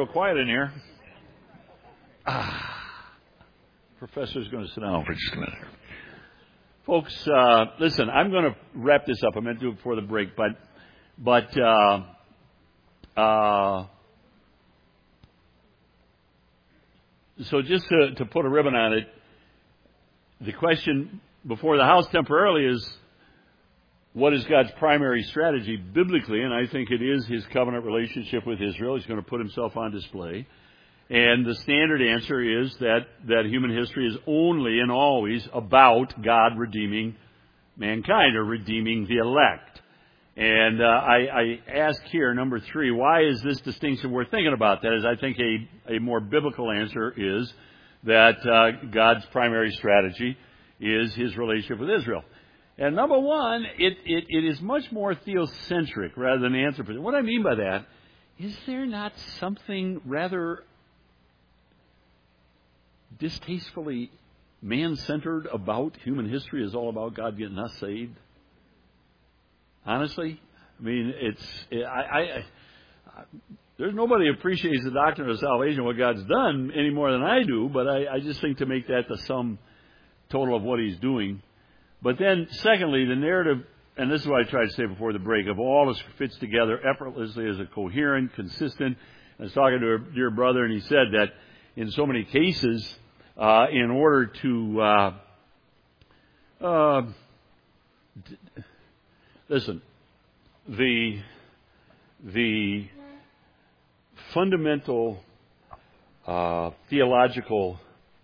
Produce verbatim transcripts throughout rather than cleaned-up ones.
Real quiet in here. Ah, Professor's going to sit down for just a minute. Folks, uh, listen, I'm going to wrap this up. I meant to do it before the break, but but uh, uh, so just to, to put a ribbon on it, the question before the house temporarily is, what is God's primary strategy biblically? And I think it is His covenant relationship with Israel. He's going to put Himself on display. And the standard answer is that, that human history is only and always about God redeeming mankind or redeeming the elect. And uh, I, I ask here, number three, why is this distinction worth thinking about? That is, I think a, a more biblical answer is that uh, God's primary strategy is His relationship with Israel. And number one, it, it, it is much more theocentric rather than anthropocentric. What I mean by that, is there not something rather distastefully man-centered about human history is all about God getting us saved? Honestly? I mean, it's, I, I, I there's nobody who appreciates the doctrine of salvation, what God's done, any more than I do, but I, I just think to make that the sum total of what He's doing. But then, secondly, the narrative, and this is what I tried to say before the break, of all this fits together effortlessly as a coherent, consistent. I was talking to a dear brother, and he said that in so many cases, uh, in order to, uh, uh, d- listen, the, the fundamental uh, theological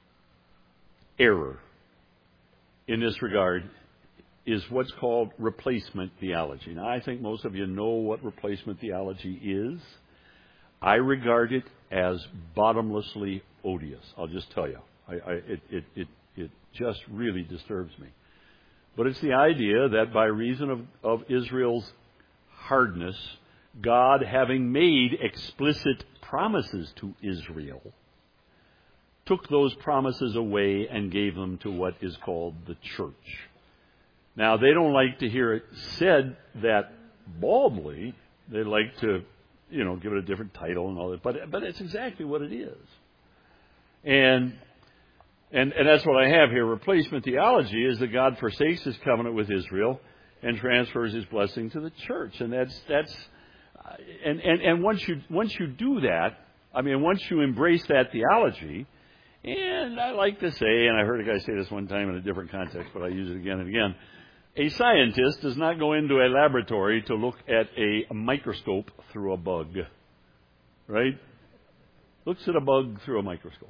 error in this regard is what's called replacement theology. Now, I think most of you know what replacement theology is. I regard it as bottomlessly odious. I'll just tell you. I, I, it, it, it, it just really disturbs me. But it's the idea that by reason of, of Israel's hardness, God, having made explicit promises to Israel, took those promises away and gave them to what is called the church. Now, they don't like to hear it said that baldly. They like to, you know, give it a different title and all that. But but it's exactly what it is. And and and that's what I have here. Replacement theology is that God forsakes His covenant with Israel and transfers His blessing to the church. And that's that's and and and once you once you do that, I mean, once you embrace that theology. And I like to say, and I heard a guy say this one time in a different context, but I use it again and again, a scientist does not go into a laboratory to look at a microscope through a bug. Right? Looks at a bug through a microscope.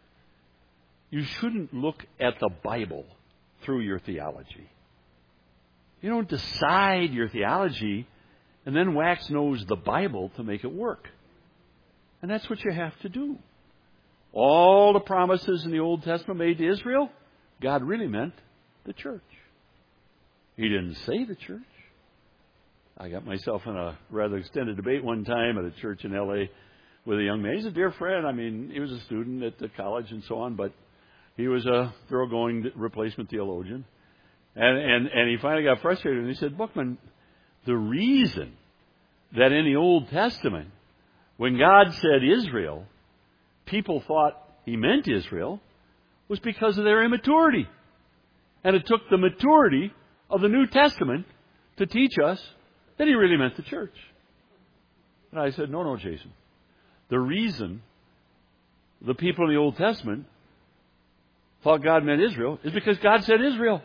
You shouldn't look at the Bible through your theology. You don't decide your theology and then wax nose the Bible to make it work. And that's what you have to do. All the promises in the Old Testament made to Israel, God really meant the church. He didn't say the church. I got myself in a rather extended debate one time at a church in L A with a young man. He's a dear friend. I mean, he was a student at the college and so on, but he was a thoroughgoing replacement theologian. And, and, and he finally got frustrated and he said, Bookman, the reason that in the Old Testament, when God said Israel, people thought He meant Israel was because of their immaturity. And it took the maturity of the New Testament to teach us that He really meant the church. And I said, no, no, Jason. The reason the people in the Old Testament thought God meant Israel is because God said Israel.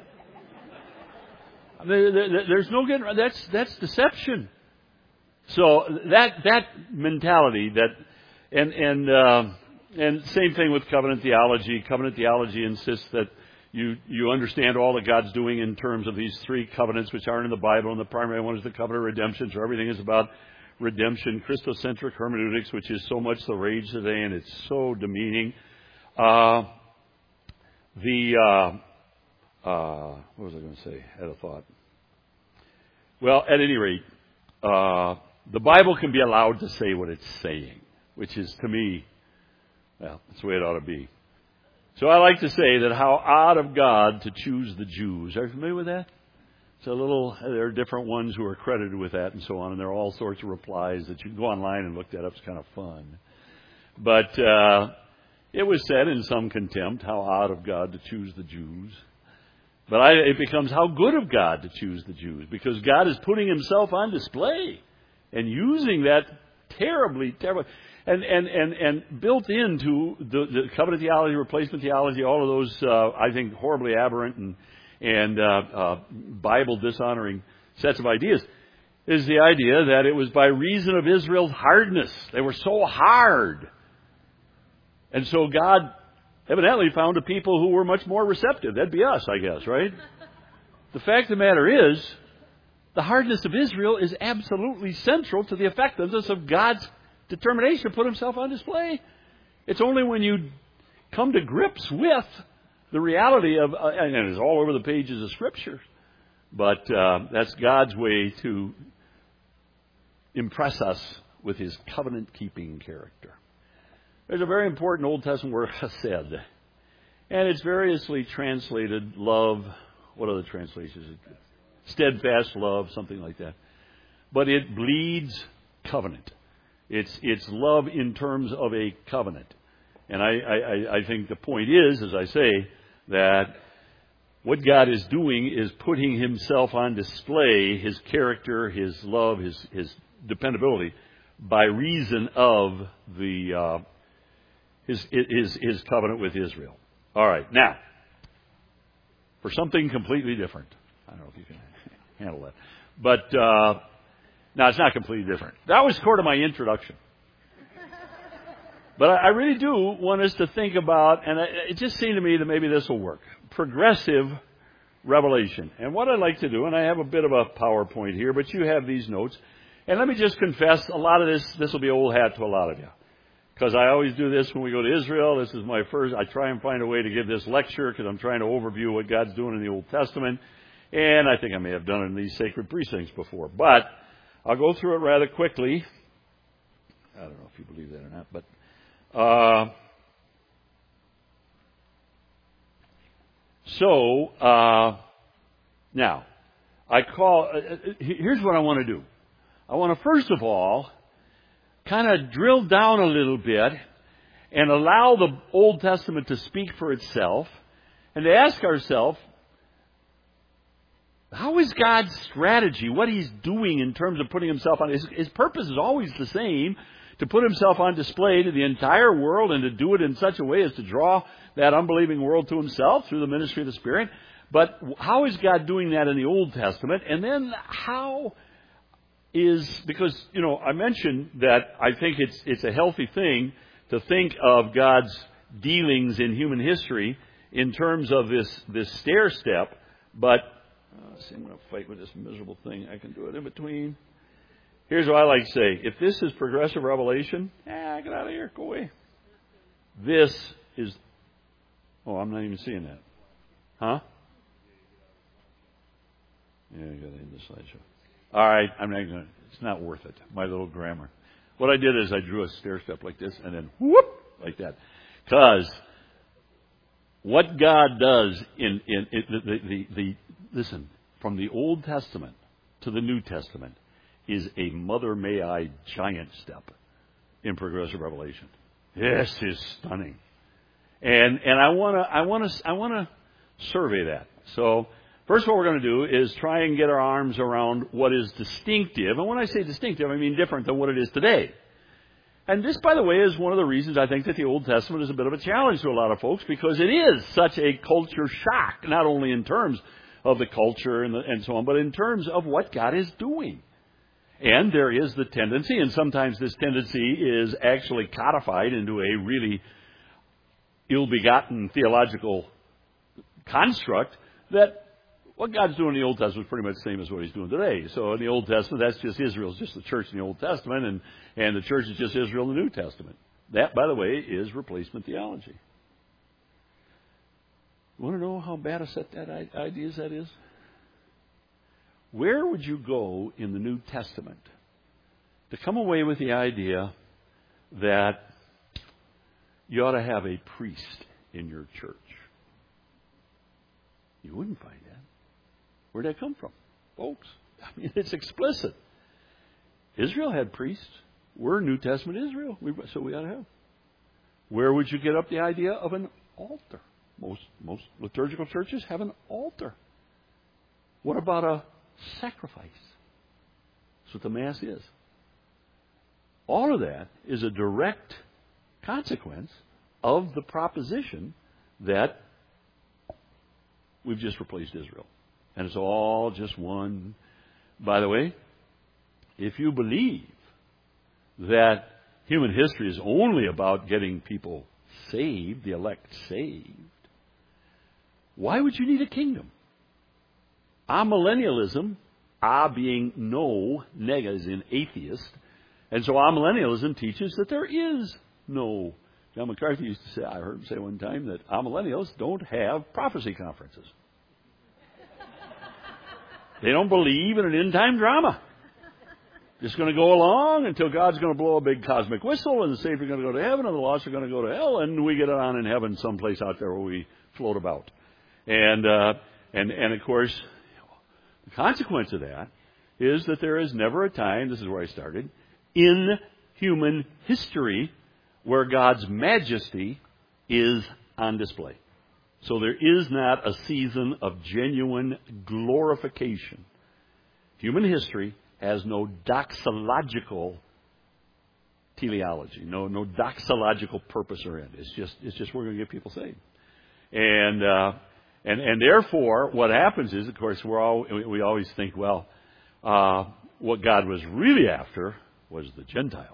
There's no getting, that's, that's deception. So that, that mentality that, and, and, uh, And same thing with covenant theology. Covenant theology insists that you, you understand all that God's doing in terms of these three covenants which aren't in the Bible, and the primary one is the covenant of redemption, so everything is about redemption. Christocentric hermeneutics, which is so much the rage today, and it's so demeaning. Uh, the, uh, uh, what was I going to say? I had a thought. Well, at any rate, uh, the Bible can be allowed to say what it's saying, which is, to me, well, that's the way it ought to be. So I like to say that how odd of God to choose the Jews. Are you familiar with that? It's a little, there are different ones who are credited with that and so on, and there are all sorts of replies that you can go online and look that up. It's kind of fun. But uh, it was said in some contempt, how odd of God to choose the Jews. But I, it becomes how good of God to choose the Jews, because God is putting himself on display and using that terribly, terribly, and and and, and built into the, the covenant theology, replacement theology, all of those, uh, I think, horribly aberrant and and uh, uh, Bible dishonoring sets of ideas, is the idea that it was by reason of Israel's hardness. They were so hard. And so God evidently found a people who were much more receptive. That'd be us, I guess, right? The fact of the matter is, the hardness of Israel is absolutely central to the effectiveness of God's determination to put himself on display. It's only when you come to grips with the reality of, uh, and it's all over the pages of Scripture, but uh, that's God's way to impress us with his covenant-keeping character. There's a very important Old Testament word, chesed, and it's variously translated love. What other translations? Steadfast love, something like that. But it bleeds covenant. It's it's love in terms of a covenant. And I, I, I think the point is, as I say, that what God is doing is putting himself on display, his character, his love, his, his dependability, by reason of the uh, his, his, his covenant with Israel. All right, now, for something completely different. I don't know if you can handle that. But, uh, no, it's not completely different. That was sort of my introduction. But I, I really do want us to think about, and I, it just seemed to me that maybe this will work, progressive revelation. And what I'd like to do, and I have a bit of a PowerPoint here, but you have these notes. And let me just confess, a lot of this, this will be old hat to a lot of you. Because I always do this when we go to Israel. This is my first, I try and find a way to give this lecture because I'm trying to overview what God's doing in the Old Testament. And I think I may have done it in these sacred precincts before. But I'll go through it rather quickly. I don't know if you believe that or not. But uh, So, uh, now, I call, uh, here's what I want to do. I want to first of all kind of drill down a little bit and allow the Old Testament to speak for itself and to ask ourselves, how is God's strategy, what he's doing in terms of putting himself on, his, his purpose is always the same, to put himself on display to the entire world and to do it in such a way as to draw that unbelieving world to himself through the ministry of the Spirit. But how is God doing that in the Old Testament? And then how is, because, you know, I mentioned that I think it's it's a healthy thing to think of God's dealings in human history in terms of this, this stair step, but uh, see, I'm going to fight with this miserable thing. I can do it in between. Here's what I like to say. If this is progressive revelation, eh, get out of here, go away. This is, oh, I'm not even seeing that. Huh? Yeah, I got it in the slideshow. All right, I'm not going to, it's not worth it. My little grammar. What I did is I drew a stair step like this and then whoop, like that. Because what God does in, in, in the, the, the, the, listen, from the Old Testament to the New Testament is a mother may I giant step in progressive revelation. This is stunning. And, and I want to, I want to, I want to survey that. So, first, what we're going to do is try and get our arms around what is distinctive. And when I say distinctive, I mean different than what it is today. And this, by the way, is one of the reasons I think that the Old Testament is a bit of a challenge to a lot of folks, because it is such a culture shock, not only in terms of the culture and, the, and so on, but in terms of what God is doing. And there is the tendency, and sometimes this tendency is actually codified into a really ill-begotten theological construct, that what God's doing in the Old Testament is pretty much the same as what he's doing today. So in the Old Testament, that's just Israel's just the church in the Old Testament, and, and the church is just Israel in the New Testament. That, by the way, is replacement theology. You want to know how bad a set that idea that is? Where would you go in the New Testament to come away with the idea that you ought to have a priest in your church? You wouldn't find that. Where'd that come from, folks? I mean, it's explicit. Israel had priests. We're New Testament Israel, we, so we ought to have. Where would you get up the idea of an altar? Most, most liturgical churches have an altar. What about a sacrifice? That's what the Mass is. All of that is a direct consequence of the proposition that we've just replaced Israel. And it's all just one. By the way, if you believe that human history is only about getting people saved, the elect saved, why would you need a kingdom? Amillennialism, a being no, nega is in atheist, and so amillennialism teaches that there is no. John MacArthur used to say, I heard him say one time, that amillennialists don't have prophecy conferences. They don't believe in an end-time drama. Just going to go along until God's going to blow a big cosmic whistle and the saved are going to go to heaven and the lost are going to go to hell, and we get on in heaven someplace out there where we float about. And, uh, and, and of course, the consequence of that is that there is never a time, this is where I started, in human history where God's majesty is on display. So there is not a season of genuine glorification. Human history has no doxological teleology, no no doxological purpose or end. It's just it's just we're going to get people saved, and uh, and and therefore what happens is, of course, we're all we always think, well, uh, what God was really after was the Gentiles.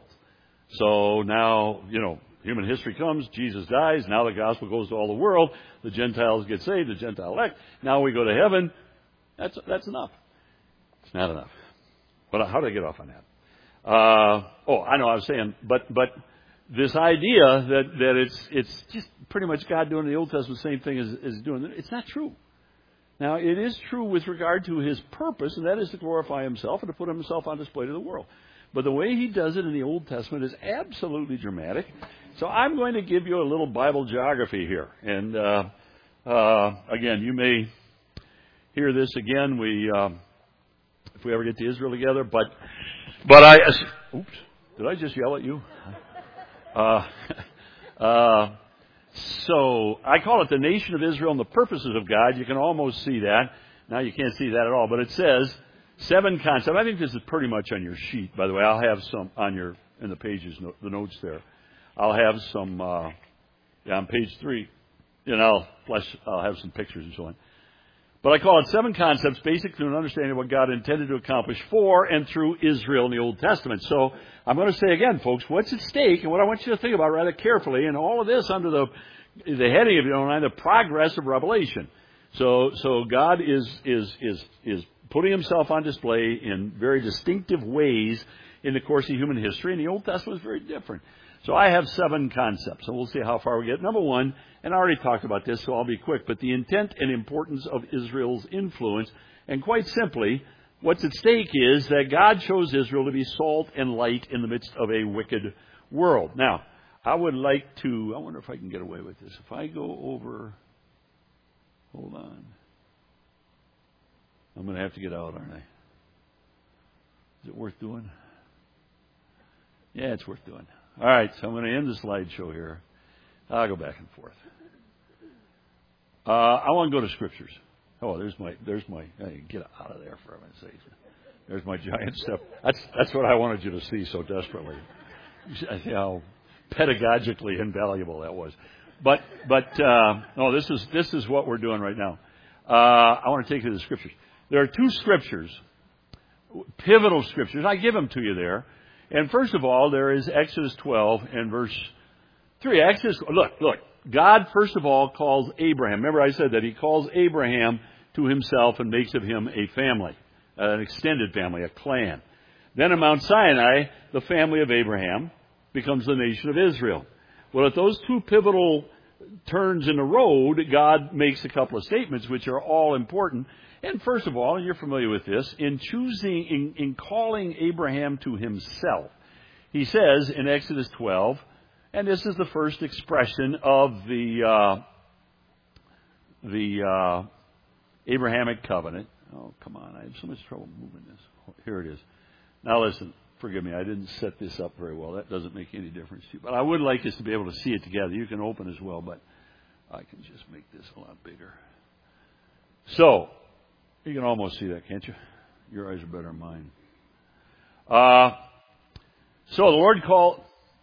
So now, you know, human history comes, Jesus dies, now the gospel goes to all the world, the Gentiles get saved, the Gentile elect, now we go to heaven. That's that's enough. It's not enough. But how did I get off on that? Uh, oh, I know I was saying, but but this idea that, that it's it's just pretty much God doing in the Old Testament the same thing as, as doing, it's not true. Now, it is true with regard to his purpose, and that is to glorify himself and to put himself on display to the world. But the way he does it in the Old Testament is absolutely dramatic. So I'm going to give you a little Bible geography here. And uh, uh, again, you may hear this again. We, uh, if we ever get to Israel together, but but I, oops, did I just yell at you? Uh, uh, so I call it the nation of Israel and the purposes of God. You can almost see that. Now you can't see that at all, but it says seven concepts. I think this is pretty much on your sheet, by the way. I'll have some on your in the pages, the notes there. I'll have some uh, yeah, on page three, and I'll flesh. I'll have some pictures and so on. But I call it seven concepts basic to an understanding of what God intended to accomplish for and through Israel in the Old Testament. So I'm going to say again, folks, what's at stake and what I want you to think about rather carefully, and all of this under the the heading, if you don't mind, the progress of Revelation. So so God is is is is putting himself on display in very distinctive ways in the course of human history, and the Old Testament is very different. So I have seven concepts, and we'll see how far we get. Number one, and I already talked about this, so I'll be quick, but the intent and importance of Israel's influence. And quite simply, what's at stake is that God chose Israel to be salt and light in the midst of a wicked world. Now, I would like to, I wonder if I can get away with this. If I go over, hold on. I'm going to have to get out, aren't I? Is it worth doing? Yeah, it's worth doing. All right, so I'm going to end the slideshow here. I'll go back and forth. Uh, I want to go to Scriptures. Oh, there's my, there's my, hey, get out of there for a minute. There's my giant step. That's that's what I wanted you to see so desperately. You see how pedagogically invaluable that was. But but uh, no, this is this is what we're doing right now. Uh, I want to take you to the Scriptures. There are two Scriptures, pivotal Scriptures. I give them to you there. And first of all, there is Exodus twelve and verse three. Exodus, look, look. God, first of all, calls Abraham. Remember I said that he calls Abraham to himself and makes of him a family, an extended family, a clan. Then at Mount Sinai, the family of Abraham becomes the nation of Israel. Well, at those two pivotal turns in the road, God makes a couple of statements which are all important. And first of all, and you're familiar with this, in choosing, in, in calling Abraham to himself, he says in Exodus twelve, and this is the first expression of the uh, the uh, Abrahamic covenant. Oh, come on, I have so much trouble moving this. Here it is. Now listen, forgive me, I didn't set this up very well. That doesn't make any difference to you. But I would like us to be able to see it together. You can open as well, but I can just make this a lot bigger. So, you can almost see that, can't you? Your eyes are better than mine. Uh, so the Lord called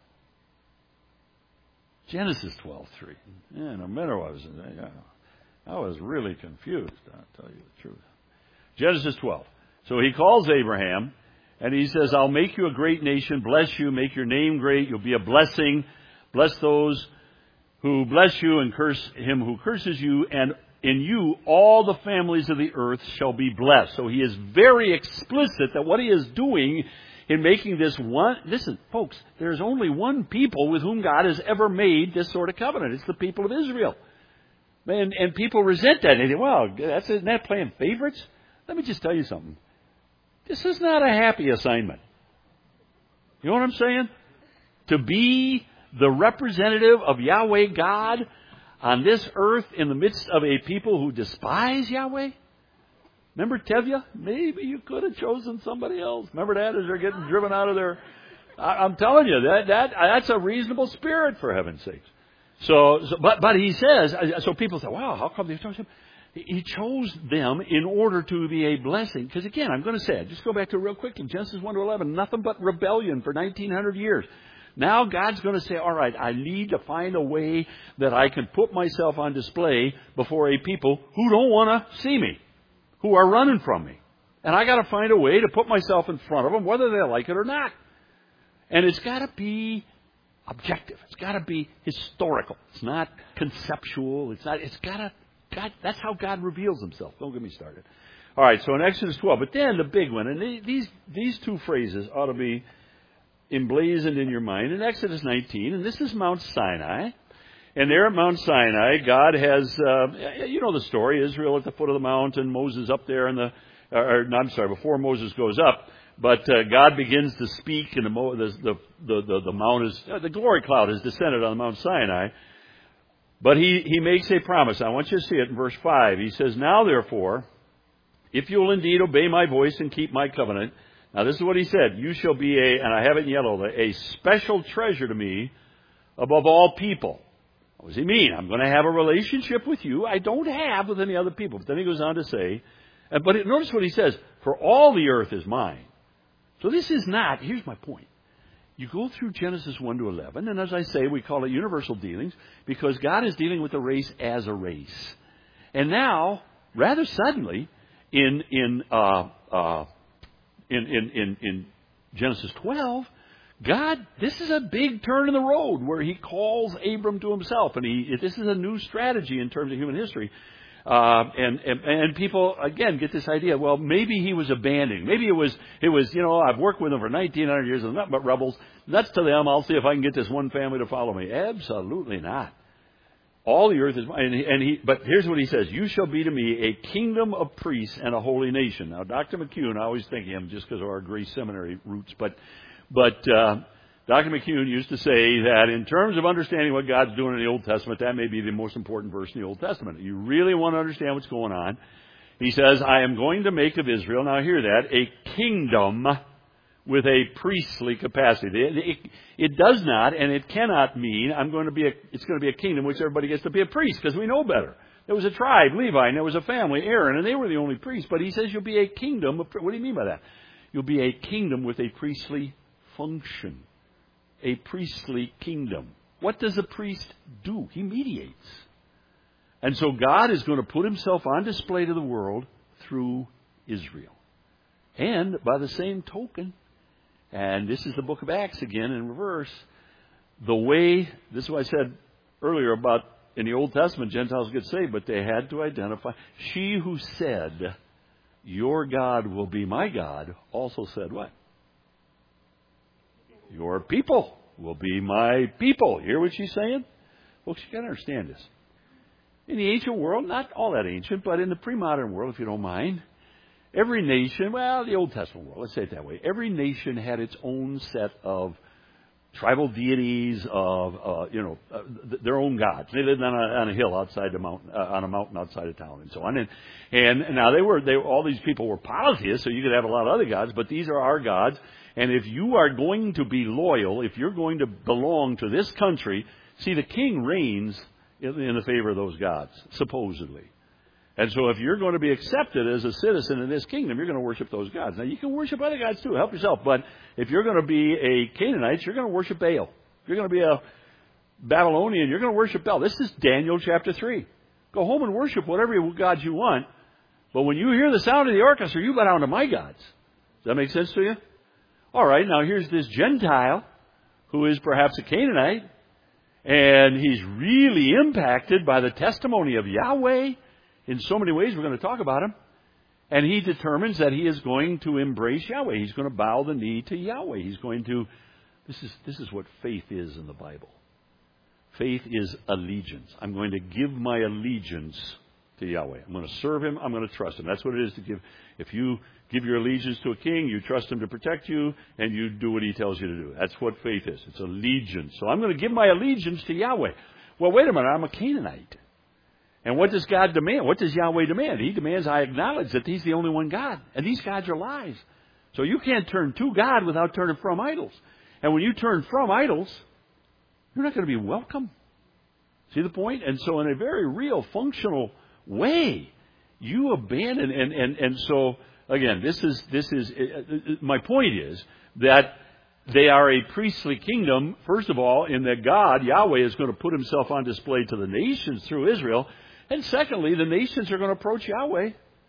Genesis twelve three. Yeah, no matter what I was, I was really confused. I'll tell you the truth. Genesis twelve. So he calls Abraham, and he says, "I'll make you a great nation, bless you, make your name great. You'll be a blessing. Bless those who bless you, and curse him who curses you, and in you all the families of the earth shall be blessed." So he is very explicit that what he is doing in making this one, listen, folks, there's only one people with whom God has ever made this sort of covenant. It's the people of Israel. And, and people resent that. They say, well, that's, isn't that playing favorites? Let me just tell you something. This is not a happy assignment. You know what I'm saying? To be the representative of Yahweh God on this earth in the midst of a people who despise Yahweh? Remember Tevye? Maybe you could have chosen somebody else. Remember that as they're getting driven out of their... I, I'm telling you, that that that's a reasonable spirit, for heaven's sakes. So, so but but he says, so people say, wow, how come they chose him? He chose them in order to be a blessing. Because again, I'm going to say it. Just go back to it real quickly. Genesis one to eleven, nothing but rebellion for nineteen hundred years. Now God's going to say, all right, I need to find a way that I can put myself on display before a people who don't want to see me, who are running from me. And I got to find a way to put myself in front of them, whether they like it or not. And it's got to be objective. It's got to be historical. It's not conceptual. It's not. It's got to. God. That's how God reveals Himself. Don't get me started. All right. So in Exodus twelve, but then the big one, and these these two phrases ought to be emblazoned in your mind. In Exodus nineteen, and this is Mount Sinai. And there at Mount Sinai, God has, uh, you know the story, Israel at the foot of the mountain, Moses up there, in the, or no, I'm sorry, before Moses goes up, but uh, God begins to speak, and the the the the, the mount is, uh, the glory cloud has descended on Mount Sinai. But he, he makes a promise. I want you to see it in verse five. He says, "Now therefore, if you will indeed obey my voice and keep my covenant," now this is what he said, "you shall be a," and I have it in yellow, "a special treasure to me above all people." What does he mean? I'm going to have a relationship with you I don't have with any other people. But then he goes on to say, but notice what he says, "For all the earth is mine." So this is not, here's my point. You go through Genesis one to eleven, and as I say, we call it universal dealings, because God is dealing with the race as a race. And now, rather suddenly, in in uh, uh, in, in in in Genesis twelve, God, this is a big turn in the road where He calls Abram to Himself, and he this is a new strategy in terms of human history. Uh, and, and and people again get this idea. Well, maybe he was abandoning. Maybe it was it was you know I've worked with them for nineteen hundred years and nothing but rebels. Nuts to them. I'll see if I can get this one family to follow me. Absolutely not. All the earth is mine. And he, and he but here's what he says: "You shall be to me a kingdom of priests and a holy nation." Now, Doctor McCune, I always think of him just because of our Grace Seminary roots, but but. Uh, Doctor McCune used to say that in terms of understanding what God's doing in the Old Testament, that may be the most important verse in the Old Testament. You really want to understand what's going on. He says, "I am going to make of Israel," now hear that, "a kingdom with a priestly capacity." It, it, it does not and it cannot mean I'm going to be a, it's going to be a kingdom which everybody gets to be a priest, because we know better. There was a tribe, Levi, and there was a family, Aaron, and they were the only priests. But he says you'll be a kingdom. Of, what do you mean by that? You'll be a kingdom with a priestly function. A priestly kingdom. What does a priest do? He mediates. And so God is going to put Himself on display to the world through Israel. And by the same token, and this is the book of Acts again in reverse, the way, this is what I said earlier about in the Old Testament, Gentiles get saved, but they had to identify. She who said, "Your God will be my God," also said what? "Your people will be my people." Hear what she's saying? Folks, you got to understand this. In the ancient world, not all that ancient, but in the pre-modern world, if you don't mind, every nation, well, the Old Testament world, let's say it that way, every nation had its own set of tribal deities, of, uh, you know, uh, their own gods. They lived on a, on a hill outside the mountain, uh, on a mountain outside of town and so on. And, and now they were, they, all these people were polytheists, so you could have a lot of other gods, but these are our gods. And if you are going to be loyal, if you're going to belong to this country, see, the king reigns in, in the favor of those gods, supposedly. And so if you're going to be accepted as a citizen in this kingdom, you're going to worship those gods. Now, you can worship other gods too. Help yourself. But if you're going to be a Canaanite, you're going to worship Baal. If you're going to be a Babylonian, you're going to worship Baal. This is Daniel chapter three. Go home and worship whatever gods you want. But when you hear the sound of the orchestra, you bow down to my gods. Does that make sense to you? All right, now here's this Gentile who is perhaps a Canaanite, and he's really impacted by the testimony of Yahweh in so many ways. We're going to talk about him. And he determines that he is going to embrace Yahweh. He's going to bow the knee to Yahweh. He's going to... This is, this is what faith is in the Bible. Faith is allegiance. I'm going to give my allegiance to Yahweh. I'm going to serve Him. I'm going to trust Him. That's what it is to give. If you give your allegiance to a king, you trust him to protect you, and you do what he tells you to do. That's what faith is. It's allegiance. So I'm going to give my allegiance to Yahweh. Well, wait a minute. I'm a Canaanite. And what does God demand? What does Yahweh demand? He demands I acknowledge that He's the only one God. And these gods are lies. So you can't turn to God without turning from idols. And when you turn from idols, you're not going to be welcome. See the point? And so in a very real, functional way, you abandon. And, and, and so, again, this is, this is, uh, my point is that they are a priestly kingdom, first of all, in that God, Yahweh, is going to put Himself on display to the nations through Israel. And secondly, the nations are going to approach Yahweh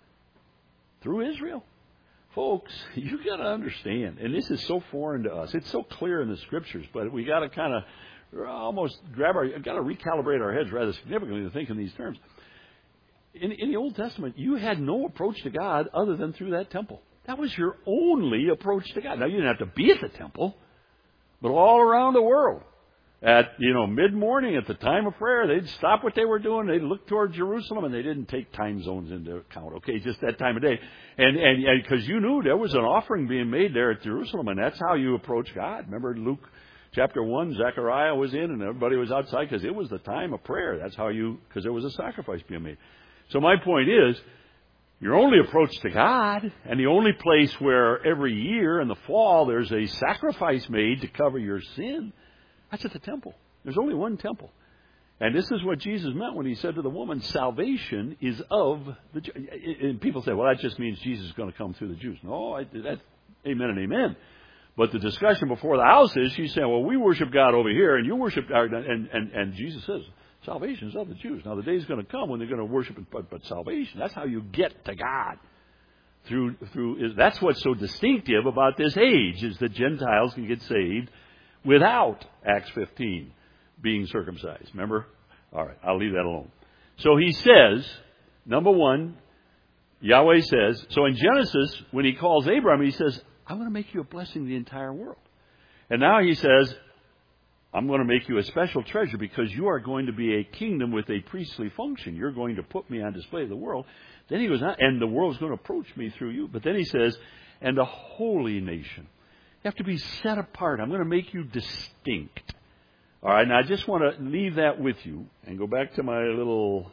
through Israel. Folks, you got to understand, and this is so foreign to us. It's so clear in the Scriptures, but we got to kind of almost grab our, got to recalibrate our heads rather significantly to think in these terms. In, in the Old Testament, you had no approach to God other than through that temple. That was your only approach to God. Now, you didn't have to be at the temple, but all around the world, at, you know, mid-morning at the time of prayer, they'd stop what they were doing, they'd look toward Jerusalem, and they didn't take time zones into account, okay, just that time of day. And and because you knew there was an offering being made there at Jerusalem, and that's how you approach God. Remember Luke chapter one, Zechariah was in, and everybody was outside because it was the time of prayer. That's how you, because there was a sacrifice being made. So my point is, your only approach to God, and the only place where every year in the fall there's a sacrifice made to cover your sin, that's at the temple. There's only one temple. And this is what Jesus meant when He said to the woman, salvation is of the Jews. And people say, well, that just means Jesus is going to come through the Jews. No, I, that's amen and amen. But the discussion before the house is, she's saying, well, we worship God over here, and you worship our, and, and, and Jesus says, salvation is of the Jews. Now, the day is going to come when they're going to worship it, but, but salvation, that's how you get to God. Through, through, is, that's what's so distinctive about this age, is that Gentiles can get saved without, Acts fifteen, being circumcised. Remember? All right, I'll leave that alone. So He says, number one, Yahweh says, so in Genesis, when He calls Abraham, He says, I'm going to make you a blessing to the entire world. And now He says, I'm going to make you a special treasure because you are going to be a kingdom with a priestly function. You're going to put me on display to the world. Then He goes on, and the world's going to approach me through you. But then He says, and a holy nation. You have to be set apart. I'm going to make you distinct. All right, now I just want to leave that with you and go back to my little,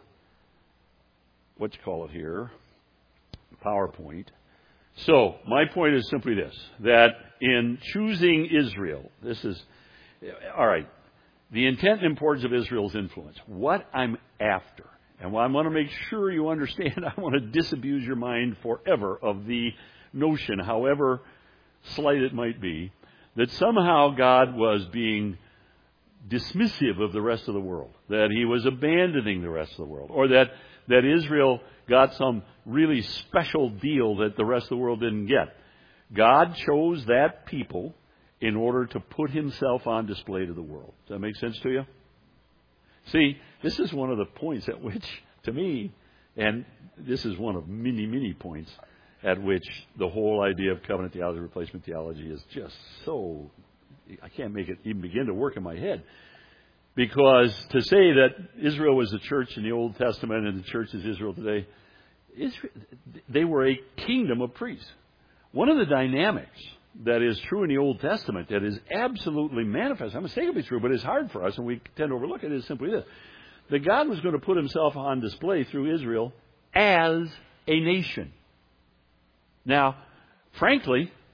what you call it here, PowerPoint. So, my point is simply this, that in choosing Israel, this is, all right, the intent and importance of Israel's influence, what I'm after, and I want to make sure you understand, I want to disabuse your mind forever of the notion, however slight it might be, that somehow God was being dismissive of the rest of the world, that He was abandoning the rest of the world, or that, that Israel got some really special deal that the rest of the world didn't get. God chose that people in order to put Himself on display to the world. Does that make sense to you? See, this is one of the points at which, to me, and this is one of many, many points at which the whole idea of covenant theology, replacement theology is just so, I can't make it even begin to work in my head. Because to say that Israel was the church in the Old Testament and the church is Israel today, Israel, they were a kingdom of priests. One of the dynamics that is true in the Old Testament that is absolutely manifest, I'm mistakenly true, but it's hard for us and we tend to overlook it, is simply this. That God was going to put Himself on display through Israel as a nation. Now, frankly,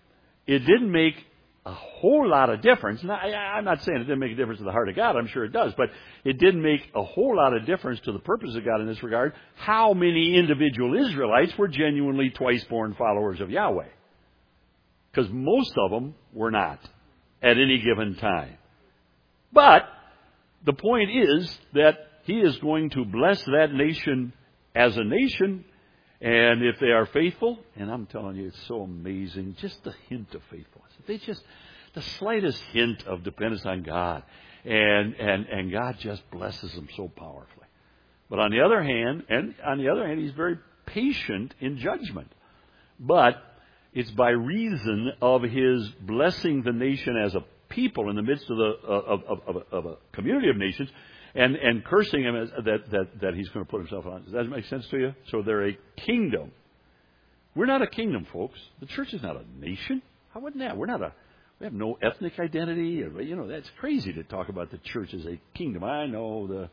it didn't make a whole lot of difference. Now, I, I'm not saying it didn't make a difference to the heart of God. I'm sure it does. But it didn't make a whole lot of difference to the purpose of God in this regard how many individual Israelites were genuinely twice-born followers of Yahweh. Because most of them were not at any given time. But the point is that He is going to bless that nation as a nation, and if they are faithful, and I'm telling you, it's so amazing, just the hint of faithfulness. They just, the slightest hint of dependence on God, and, and, and God just blesses them so powerfully. But on the other hand, and on the other hand, He's very patient in judgment. But it's by reason of His blessing the nation as a people in the midst of, the, of, of, of, of a community of nations, and, and cursing them as, that, that, that He's going to put Himself on. Does that make sense to you? So they're a kingdom. We're not a kingdom, folks. The church is not a nation. How wouldn't that? We're not a, we have no ethnic identity. Or, you know, that's crazy to talk about the church as a kingdom. I know the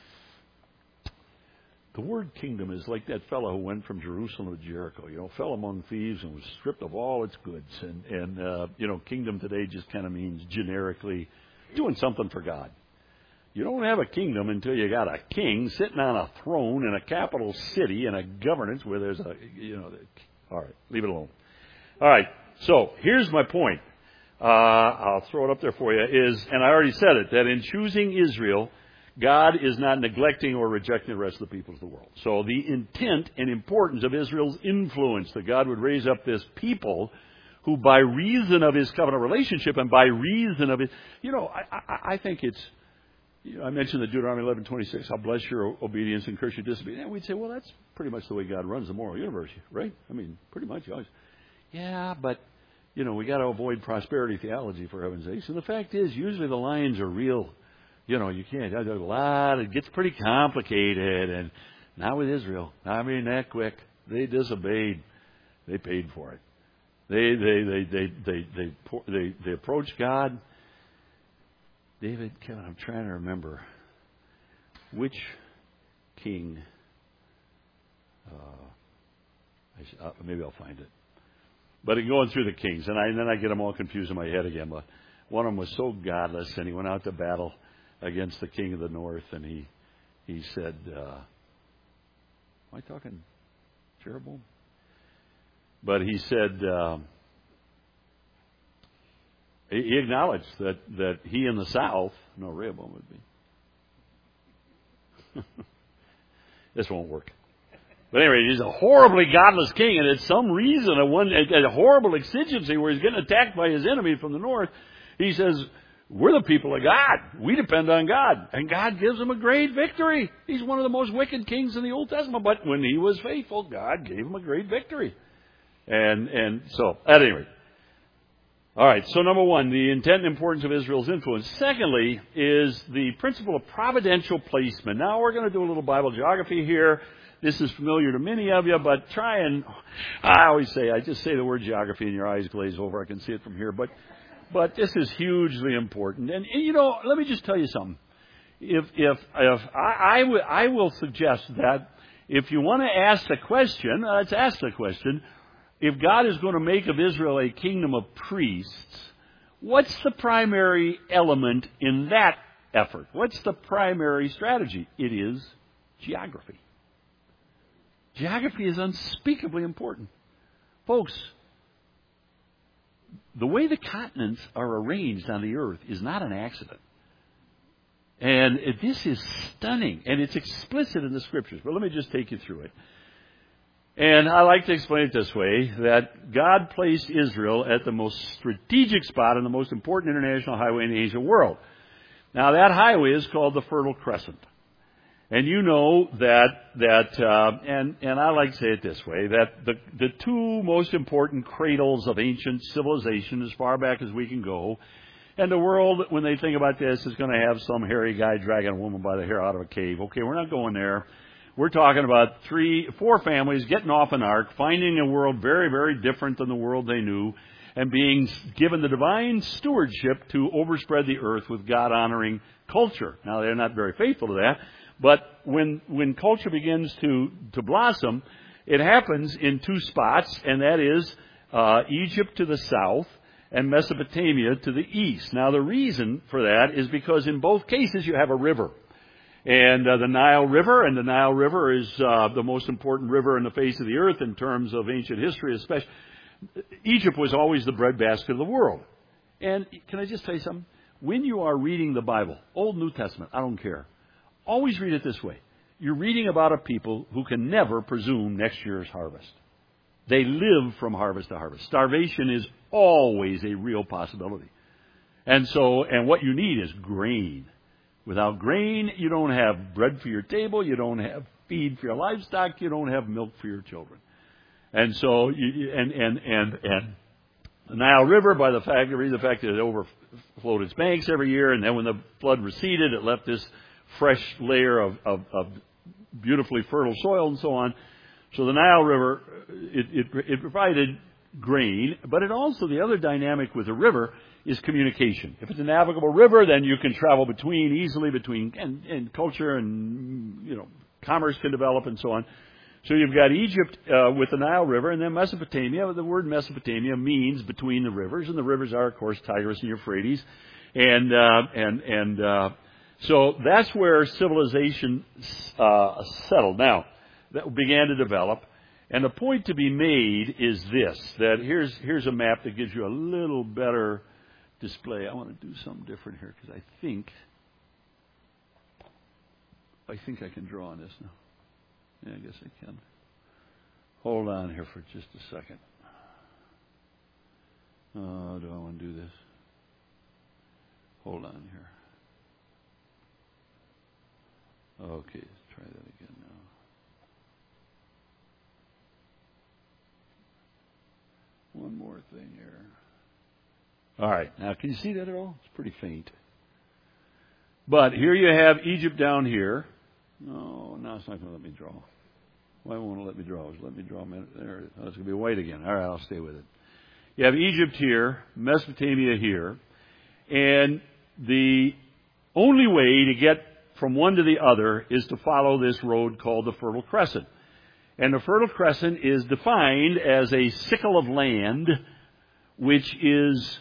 the word kingdom is like that fellow who went from Jerusalem to Jericho. You know, fell among thieves and was stripped of all its goods. And, and uh, you know, kingdom today just kind of means generically doing something for God. You don't have a kingdom until you got a king sitting on a throne in a capital city in a governance where there's a, you know, all right, leave it alone. All right. So here's my point. Uh, I'll throw it up there for you. Is, and I already said it, that in choosing Israel, God is not neglecting or rejecting the rest of the peoples of the world. So the intent and importance of Israel's influence, that God would raise up this people who by reason of His covenant relationship and by reason of His, you know, I, I, I think it's, you know, I mentioned the Deuteronomy eleven twenty-six, I'll bless your obedience and curse your disobedience. And we'd say, well, that's pretty much the way God runs the moral universe, right? I mean, pretty much. Always. Yeah, but, you know, we got to avoid prosperity theology, for heaven's sake. And the fact is, usually the lines are real. You know, you can't. There's a lot. It gets pretty complicated. And not with Israel. I mean, that quick. They disobeyed. They paid for it. They they they they they they they, they approached God. David, Kevin, I'm trying to remember which king. Uh, I should, uh, maybe I'll find it. But in going through the kings, and, I, and then I get them all confused in my head again. But one of them was so godless, and he went out to battle against the king of the north, and he he said, uh, "Am I talking Jeroboam?" But he said uh, he acknowledged that that he in the south, no, Rehoboam would be. This won't work. But anyway, he's a horribly godless king, and it's some reason, a, one, a, a horrible exigency where he's getting attacked by his enemy from the north. He says, we're the people of God. We depend on God. And God gives him a great victory. He's one of the most wicked kings in the Old Testament. But when he was faithful, God gave him a great victory. And and so, at any rate. All right, so number one, the intent and importance of Israel's influence. Secondly, is the principle of providential placement. Now, we're going to do a little Bible geography here. This is familiar to many of you, but try and, I always say, I just say the word geography and your eyes glaze over. I can see it from here. But but this is hugely important. And, and you know, let me just tell you something. If if if I, I, w- I will suggest that if you want to ask the question, uh, let's ask the question, if God is going to make of Israel a kingdom of priests, what's the primary element in that effort? What's the primary strategy? It is geography. Geography is unspeakably important. Folks, the way the continents are arranged on the earth is not an accident. And this is stunning, and it's explicit in the Scriptures. But let me just take you through it. And I like to explain it this way, that God placed Israel at the most strategic spot on the most important international highway in the ancient world. Now, that highway is called the Fertile Crescent. And you know that, that uh, and, and I like to say it this way, that the, the two most important cradles of ancient civilization, as far back as we can go, and the world, when they think about this, is going to have some hairy guy dragging a woman by the hair out of a cave. Okay, we're not going there. We're talking about three, four families getting off an ark, finding a world very, very different than the world they knew, and being given the divine stewardship to overspread the earth with God-honoring culture. Now, they're not very faithful to that. But when when culture begins to, to blossom, it happens in two spots, and that is uh, Egypt to the south and Mesopotamia to the east. Now, the reason for that is because in both cases you have a river. And uh, the Nile River, and the Nile River is uh, the most important river in the face of the earth in terms of ancient history, especially. Egypt was always the breadbasket of the world. And can I just tell you something? When you are reading the Bible, Old, New Testament, I don't care, always read it this way. You're reading about a people who can never presume next year's harvest. They live from harvest to harvest. Starvation is always a real possibility. And so, and what you need is grain. Without grain, you don't have bread for your table, you don't have feed for your livestock, you don't have milk for your children. And so, you, and, and, and, and the Nile River, by the fact, the fact that it overflowed its banks every year, and then when the flood receded, it left this fresh layer of, of, of beautifully fertile soil and so on. So the Nile River, it, it, it provided grain, but it also, the other dynamic with the river is communication. If it's a navigable river, then you can travel between, easily between, and, and culture and, you know, commerce can develop and so on. So you've got Egypt uh, with the Nile River, and then Mesopotamia. The word Mesopotamia means between the rivers, and the rivers are, of course, Tigris and Euphrates. And, uh, and, and, uh, so that's where civilization uh, settled. Now, that began to develop. And the point to be made is this, that here's, here's a map that gives you a little better display. I want to do something different here because I think, I think I can draw on this now. Yeah, I guess I can. Hold on here for just a second. Oh, do I want to do this? Hold on here. Okay, let's try that again now. One more thing here. All right, now can you see that at all? It's pretty faint. But here you have Egypt down here. No, now it's not going to let me draw. Why won't it let me draw? Let me draw a minute. There. Oh, it's going to be white again. All right, I'll stay with it. You have Egypt here, Mesopotamia here, and the only way to get from one to the other is to follow this road called the Fertile Crescent. And the Fertile Crescent is defined as a sickle of land which is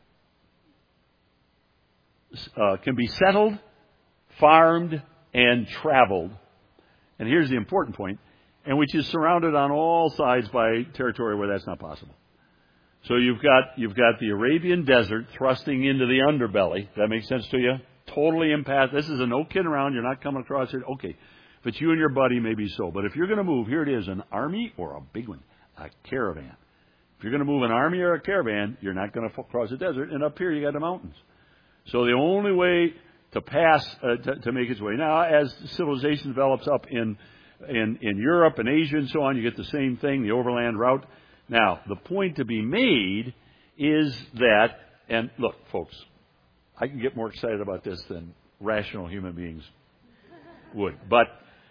uh, can be settled, farmed, and traveled. And here's the important point, and which is surrounded on all sides by territory where that's not possible. So you've got you've got the Arabian desert thrusting into the underbelly. Does that make sense to you? Totally impact. This is a no kidding around. You're not coming across it. Okay. But you and your buddy maybe so. But if you're going to move, here it is, an army or a big one, a caravan. If you're going to move an army or a caravan, you're not going to cross the desert. And up here you got the mountains. So the only way to pass, uh, to, to make its way. Now, as civilization develops up in, in, in Europe and Asia and so on, you get the same thing, the overland route. Now, the point to be made is that, and look, folks, I can get more excited about this than rational human beings would. But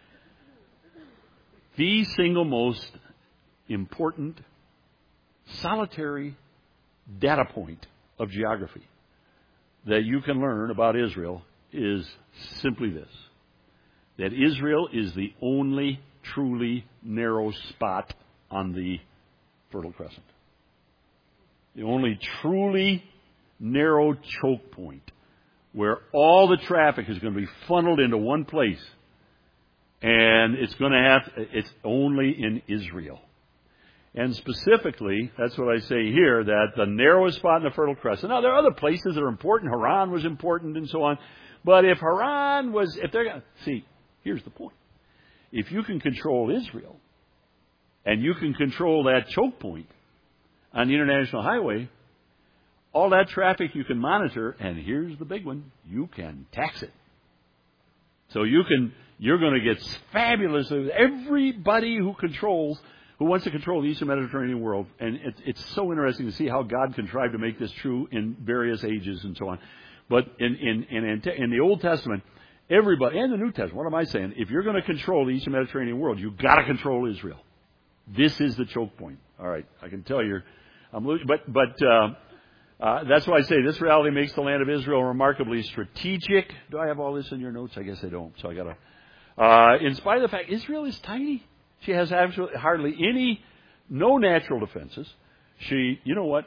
the single most important solitary data point of geography that you can learn about Israel is simply this, that Israel is the only truly narrow spot on the Fertile Crescent. The only truly narrow choke point where all the traffic is going to be funneled into one place. And it's going to have, it's only in Israel. And specifically, that's what I say here, that the narrowest spot in the Fertile Crescent. Now, there are other places that are important. Haran was important and so on. But if Haran was, if they're going to, see, here's the point. If you can control Israel, and you can control that choke point on the international highway, all that traffic you can monitor, and here's the big one, you can tax it. So you can, you're going to get fabulous, everybody who controls, who wants to control the Eastern Mediterranean world, and it's, it's so interesting to see how God contrived to make this true in various ages and so on. But in, in, in, in the Old Testament, everybody, and the New Testament, what am I saying? If you're going to control the Eastern Mediterranean world, you've got to control Israel. This is the choke point. All right, I can tell you, I'm losing, but, but, uh, Uh, that's why I say this reality makes the land of Israel remarkably strategic. Do I have all this in your notes? I guess I don't. So I got to. Uh, in spite of the fact Israel is tiny, she has absolutely hardly any, no natural defenses. She, you know what?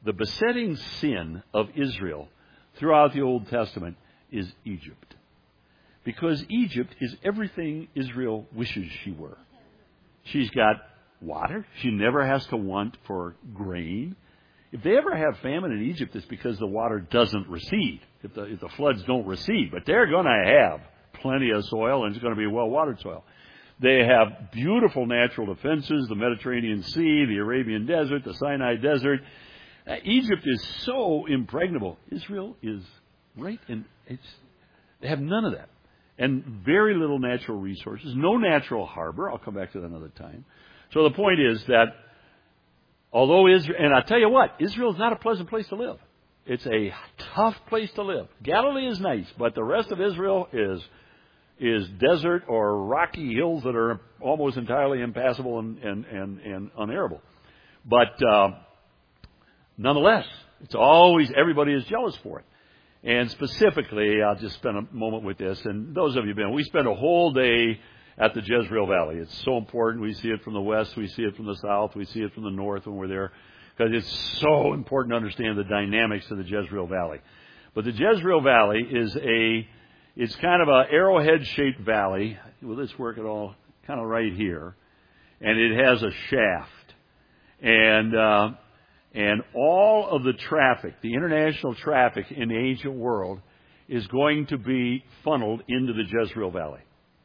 The besetting sin of Israel throughout the Old Testament is Egypt. Because Egypt is everything Israel wishes she were. She's got water. She never has to want for grain. If they ever have famine in Egypt, it's because the water doesn't recede, if the, if the floods don't recede. But they're going to have plenty of soil, and it's going to be well-watered soil. They have beautiful natural defenses, the Mediterranean Sea, the Arabian Desert, the Sinai Desert. Uh, Egypt is so impregnable. Israel is right in, it's, they have none of that. And very little natural resources, no natural harbor. I'll come back to that another time. So the point is that although Israel, and I tell you what, Israel is not a pleasant place to live. It's a tough place to live. Galilee is nice, but the rest of Israel is is desert or rocky hills that are almost entirely impassable and, and, and, and unairable. But uh, nonetheless, it's always, everybody is jealous for it. And specifically, I'll just spend a moment with this. And those of you who've been, we spent a whole day at the Jezreel Valley. It's so important. We see it from the west. We see it from the south. We see it from the north when we're there. Because it's so important to understand the dynamics of the Jezreel Valley. But the Jezreel Valley is a, it's kind of an arrowhead-shaped valley. Will this work at all? Kind of right here. And it has a shaft. And, uh, and all of the traffic, the international traffic in the ancient world, is going to be funneled into the Jezreel Valley.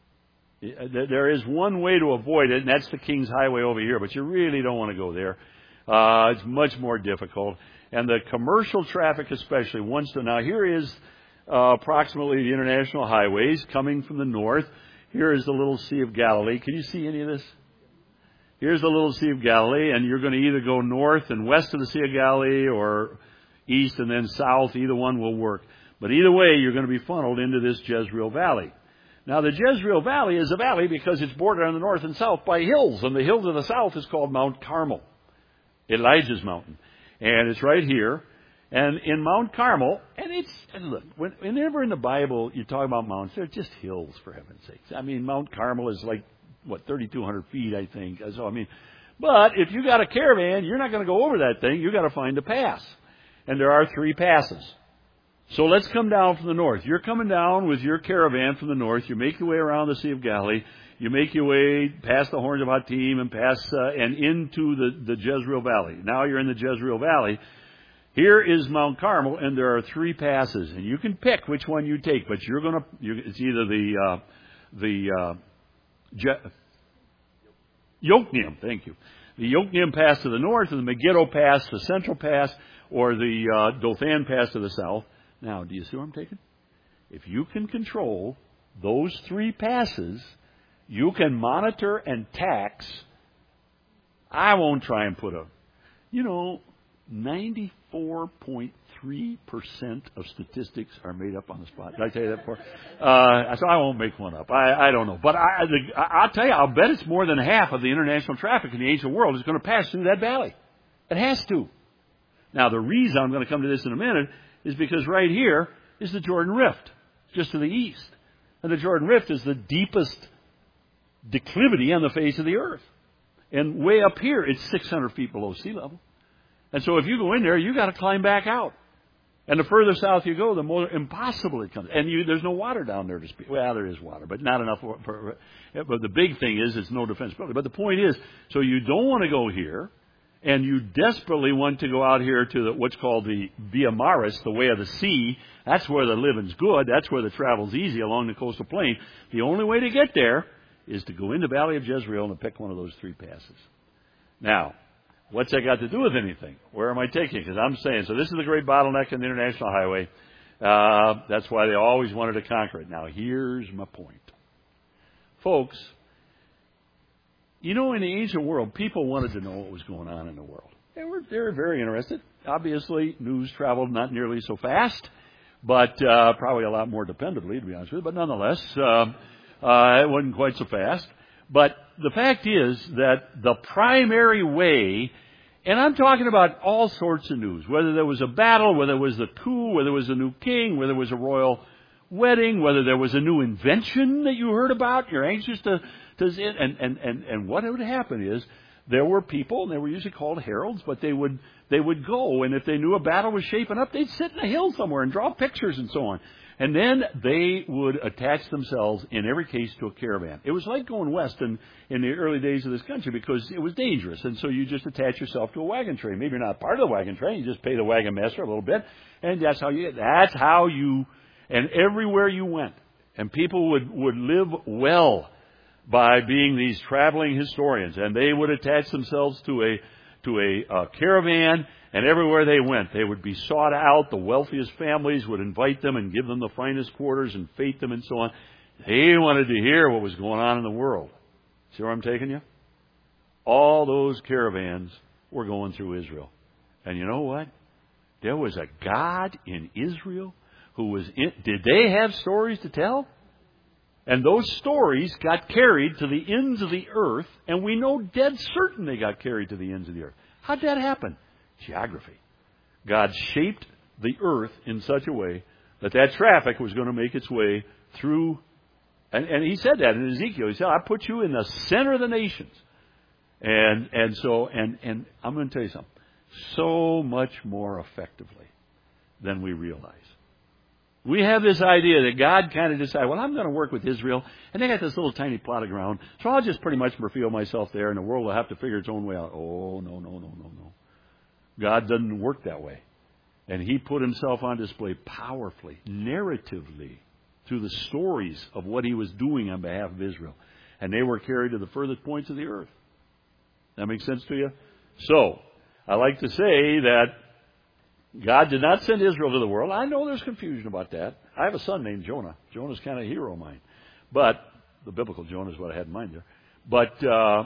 There is one way to avoid it, and that's the King's Highway over here, but you really don't want to go there. Uh, it's much more difficult. And the commercial traffic especially wants to... Now, here is uh, approximately the international highways coming from the north. Here is the little Sea of Galilee. Can you see any of this? Here's the little Sea of Galilee, and you're going to either go north and west of the Sea of Galilee or east and then south. Either one will work. But either way, you're going to be funneled into this Jezreel Valley. Now, the Jezreel Valley is a valley because it's bordered on the north and south by hills, and the hills of the south is called Mount Carmel, Elijah's mountain. And it's right here. And in Mount Carmel, and it's, and look, whenever in the Bible you talk about mountains, they're just hills, for heaven's sakes. I mean, Mount Carmel is like, what, thirty-two hundred feet, I think. So, I mean, but if you got a caravan, you're not going to go over that thing. You got to find a pass. And there are three passes. So let's come down from the north. You're coming down with your caravan from the north. You make your way around the Sea of Galilee. You make your way past the Horns of Hattim and past uh, and into the, the Jezreel Valley. Now you're in the Jezreel Valley. Here is Mount Carmel, and there are three passes, and you can pick which one you take. But you're going to. It's either the uh, the uh, Je- Yokneam. Thank you. The Yokneam Pass to the north, and the Megiddo Pass, the Central Pass, or the uh, Dothan Pass to the south. Now, do you see where I'm taking? If you can control those three passes, you can monitor and tax. I won't try and put a, you know, ninety-four point three percent of statistics are made up on the spot. Did I tell you that before? Uh, so I won't make one up. I, I don't know. But I, the, I'll tell you, I'll bet it's more than half of the international traffic in the ancient world is going to pass through that valley. It has to. Now, the reason I'm going to come to this in a minute is because right here is the Jordan Rift, just to the east. And the Jordan Rift is the deepest declivity on the face of the earth. And way up here, it's six hundred feet below sea level. And so if you go in there, you got to climb back out. And the further south you go, the more impossible it comes. And you, there's no water down there to speak. Well, there is water, but not enough. For, for, but the big thing is, it's no defensibility. But the point is, so you don't want to go here. And you desperately want to go out here to the, what's called the Via Maris, the way of the sea. That's where the living's good. That's where the travel's easy along the coastal plain. The only way to get there is to go in the Valley of Jezreel and pick one of those three passes. Now, what's that got to do with anything? Where am I taking it? Because I'm saying, so this is the great bottleneck in the international highway. Uh, that's why they always wanted to conquer it. Now, here's my point. Folks, you know, in the ancient world, people wanted to know what was going on in the world. They were, they were very interested. Obviously, news traveled not nearly so fast, but uh, probably a lot more dependably, to be honest with you. But nonetheless, uh, uh, it wasn't quite so fast. But the fact is that the primary way, and I'm talking about all sorts of news, whether there was a battle, whether it was a coup, whether it was a new king, whether it was a royal wedding, whether there was a new invention that you heard about, you're anxious to... And, and, and, and what would happen is there were people, and they were usually called heralds, but they would they would go, and if they knew a battle was shaping up, they'd sit in a hill somewhere and draw pictures and so on. And then they would attach themselves, in every case, to a caravan. It was like going west in, in the early days of this country because it was dangerous. And so you just attach yourself to a wagon train. Maybe you're not part of the wagon train. You just pay the wagon master a little bit. And that's how you, that's how you, and everywhere you went. And people would, would live well by being these traveling historians. And they would attach themselves to a, to a uh, caravan. And everywhere they went, they would be sought out. The wealthiest families would invite them and give them the finest quarters and fete them and so on. They wanted to hear what was going on in the world. See where I'm taking you? All those caravans were going through Israel. And you know what? There was a God in Israel who was in... Did they have stories to tell? And those stories got carried to the ends of the earth, and we know dead certain they got carried to the ends of the earth. How'd that happen? Geography. God shaped the earth in such a way that that traffic was going to make its way through. And, and he said that in Ezekiel. He said, I put you in the center of the nations. And and so, and, and I'm going to tell you something. So much more effectively than we realize. We have this idea that God kind of decided, well, I'm going to work with Israel, and they got this little tiny plot of ground, so I'll just pretty much reveal myself there, and the world will have to figure its own way out. Oh, no, no, no, no, no. God doesn't work that way. And He put Himself on display powerfully, narratively, through the stories of what He was doing on behalf of Israel. And they were carried to the furthest points of the earth. That makes sense to you? So, I like to say that God did not send Israel to the world. I know there's confusion about that. I have a son named Jonah. Jonah's kind of a hero of mine. But, the biblical Jonah is what I had in mind there. But, uh,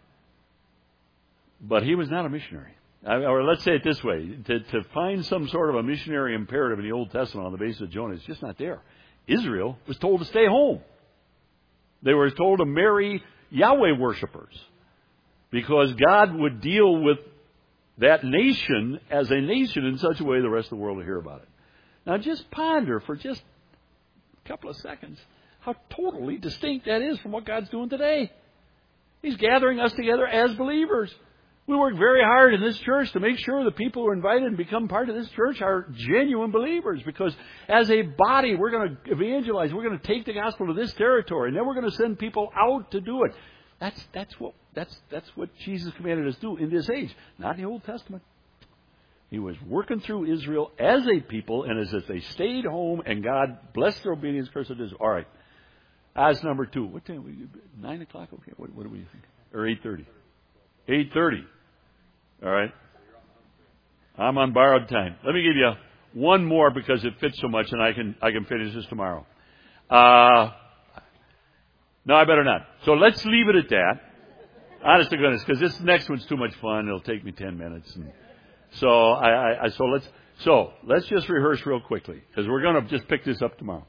but he was not a missionary. Or let's say it this way, to, to find some sort of a missionary imperative in the Old Testament on the basis of Jonah is just not there. Israel was told to stay home. They were told to marry Yahweh worshipers because God would deal with that nation as a nation in such a way the rest of the world will hear about it. Now just ponder for just a couple of seconds how totally distinct that is from what God's doing today. He's gathering us together as believers. We work very hard in this church to make sure the people who are invited and become part of this church are genuine believers. Because as a body, we're going to evangelize. We're going to take the gospel to this territory. And then we're going to send people out to do it. That's, that's, what, that's, that's what Jesus commanded us to do in this age. Not in the Old Testament. He was working through Israel as a people. And as if they stayed home and God blessed their obedience, cursed Israel. All right. As number two. What time? We, nine o'clock? Okay. What, what do we think? Or eight thirty? eight thirty. All right. I'm on borrowed time. Let me give you one more because it fits so much, and I can I can finish this tomorrow. Uh, no, I better not. So let's leave it at that. Honest to goodness, because this next one's too much fun. It'll take me ten minutes, and so I, I, I so let's so let's just rehearse real quickly because we're going to just pick this up tomorrow.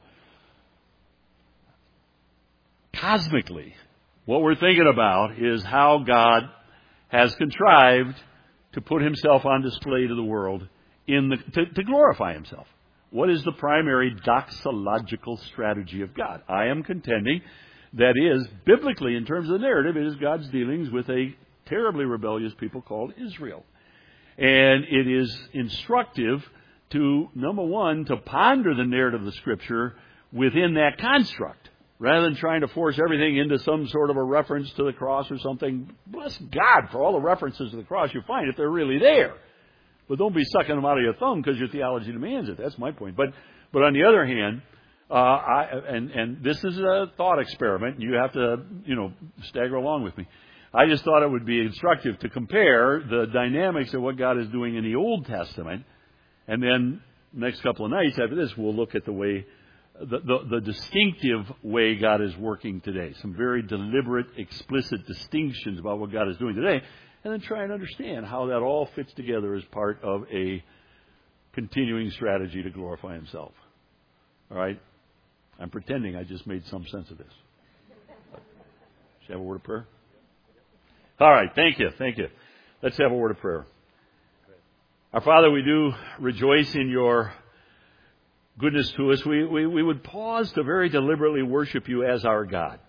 Cosmically, what we're thinking about is how God has contrived to put Himself on display to the world in the, to, to glorify Himself. What is the primary doxological strategy of God? I am contending that is, biblically, in terms of the narrative, it is God's dealings with a terribly rebellious people called Israel. And it is instructive to, number one, to ponder the narrative of the Scripture within that construct, rather than trying to force everything into some sort of a reference to the cross or something. Bless God for all the references to the cross you find if they're really there. But don't be sucking them out of your thumb because your theology demands it. That's my point. But but on the other hand, uh, I, and, and this is a thought experiment. You have to, you know, stagger along with me. I just thought it would be instructive to compare the dynamics of what God is doing in the Old Testament. And then next couple of nights after this, we'll look at the way The, the, the distinctive way God is working today. Some very deliberate, explicit distinctions about what God is doing today. And then try and understand how that all fits together as part of a continuing strategy to glorify Himself. All right? I'm pretending I just made some sense of this. Should I have a word of prayer? All right. Thank you. Thank you. Let's have a word of prayer. Our Father, we do rejoice in Your goodness to us. We, we, we would pause to very deliberately worship You as our God.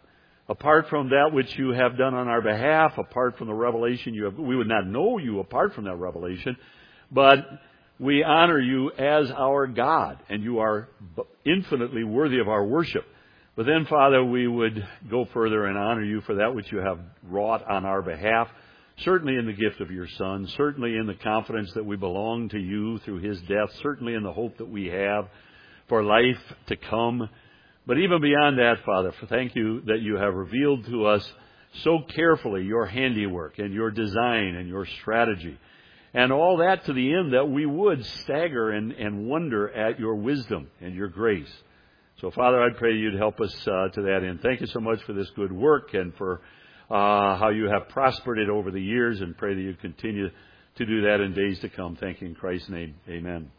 Apart from that which you have done on our behalf, apart from the revelation you have, we would not know you apart from that revelation, but we honor you as our God, and you are infinitely worthy of our worship. But then, Father, we would go further and honor you for that which you have wrought on our behalf, certainly in the gift of your Son, certainly in the confidence that we belong to you through his death, certainly in the hope that we have for life to come. But even beyond that, Father, thank you that you have revealed to us so carefully your handiwork and your design and your strategy. And all that to the end that we would stagger and, and wonder at your wisdom and your grace. So, Father, I pray you'd help us uh, to that end. Thank you so much for this good work and for uh, how you have prospered it over the years, and pray that you continue to do that in days to come. Thank you in Christ's name. Amen.